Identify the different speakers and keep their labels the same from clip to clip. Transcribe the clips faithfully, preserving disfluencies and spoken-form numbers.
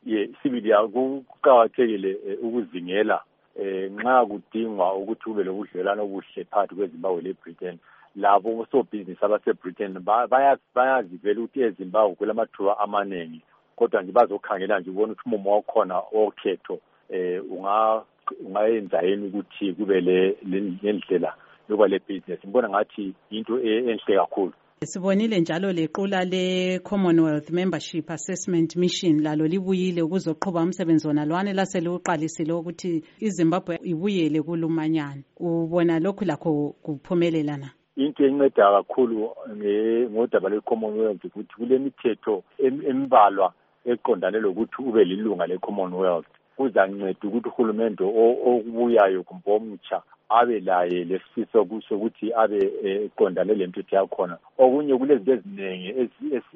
Speaker 1: ye sibili kuqakathekile ukuzingela eh nxa kudingwa ukuthi kube lobudlelwano obuhle phakathi kweZimbabwe leBritain. Labo sobhizinisi abaseBritain bayazivela ukuthi eZimbabwe kulamathuba amaningi, kodwa nje bazokhangela nje ubona ukuthi umumo wakhona okhetho eh unga ungayenza yini ukuthi kube le lendlela yoba le business. Ngibona ngathi into enhle kakhulu.
Speaker 2: Sibonile njalo lequla le Commonwealth Membership Assessment Mission lalo libuyile ukuzoqhuba umsebenzi wona lwane laseluqalisile ukuthi iZimbabwe ibuyele kulumanyana. Ubona lokhu lakho kuphumelela na?
Speaker 1: Into enceda kakhulu ngodaba lwe-Commonwealth ukuthi kule mithetho embalwa eqondane lokuthi ube lilunga le-Commonwealth. Kuzanceda ukuthi uhulumende okubuyayo kumbe omutsha abe laye lesifiso sokuthi abe eqondane lemithetho yakhona. Okunye kulezinto eziningi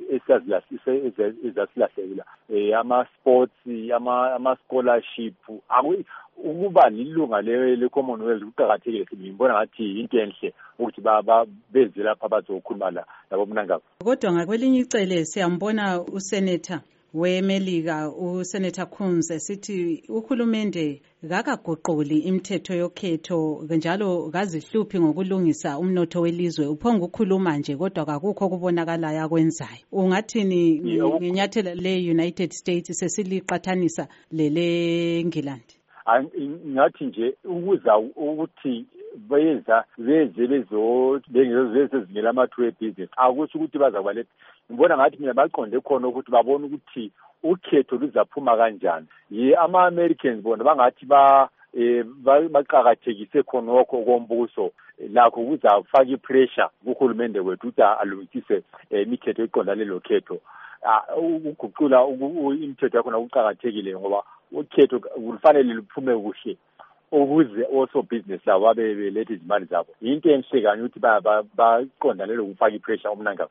Speaker 1: ezasilahlekela ama-sports, ama-scholarship, ukuba lilunga le-Commonwealth kuqakathekile. Ngibona ngathi into enhle ukuthi beze lapha bazokhuluma la labo mnangagwa.
Speaker 2: Kodwa ngakwelinye icele siyambona usenator weMelika uSenator Coons esithi uhulumende kakaguquli imithetho yokhetho njalo kazihluphi ngokulungisa umnotho welizwe. Uphonga ukukhuluma nje kodwa akukho kubonakalayo akwenzayo. Ungathini ngenyathela le-United States sesiliqathanisa lele England?
Speaker 1: Ngathi nje ukuza ukuthi beza beze bezo bezezingela amathuba ebusiness akusho ukuthi bazakubaletha. Ngibona ngathi mina baqonde khona ukuthi babone ukuthi ukhetho luzaphuma kanjani. Ye ama-Americans bona bangathi ba baqakathekise khonokho kombuso lakho kuzafaka ipressure kuhulumende wethu ukuthi alungise imithetho eqondane lokhetho. Ukuguqula imithetho yakhona kuqakathekile ngoba ukhetho kufanele luphume kuhle ukuze also business labo babe belethe izimali zabo. Into enhle kanye ukuthi baqondane lokufaka ipressure omnangagwa.